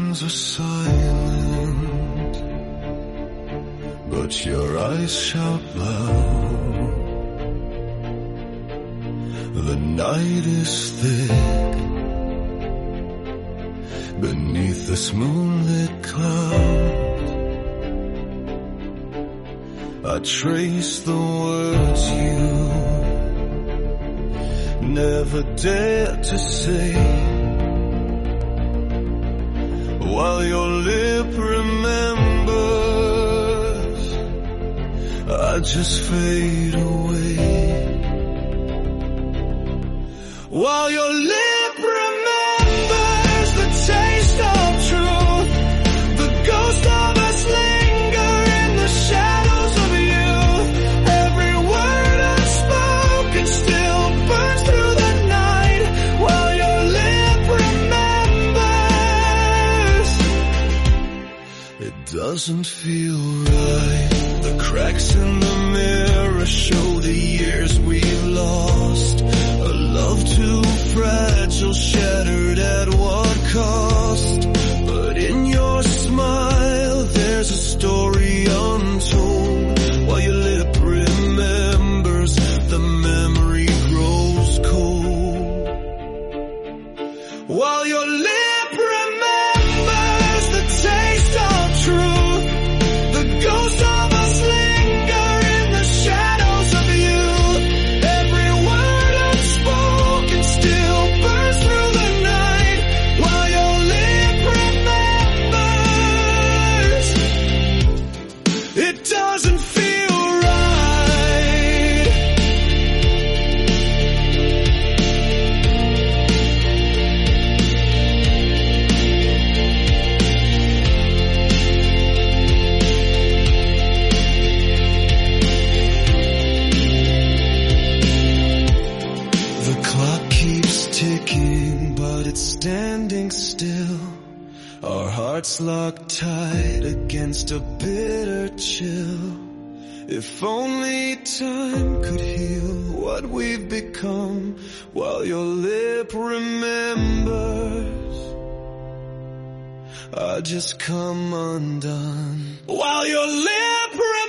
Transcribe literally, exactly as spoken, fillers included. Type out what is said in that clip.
hands are silent, but your eyes shout loud. The night is thick beneath this moonlit cloud. I trace the words you never dared to say, while your lip remembers, I just fade away. While your lip remembers the taste of truth, the ghost of us linger in the shadows of youth. Every word unspoken still burns through the night, while your lip remembers. It doesn't feel right. The cracks in the mirror show the years we've lost. A love too fragile, shattered at what cost? But in your smile, there's a story untold. While your lip remembers, the memory grows cold. While your lip remembers the taste of truth, the ghost of us linger in the shadows of youth. Every word unspoken still burns through the night, while your lip remembers. It doesn't feel right. The clock keeps ticking, but it's standing still. Our hearts locked tight against a bitter chill. If only time could heal what we've become, while your lip remembers, I just come undone. While your lip remembers,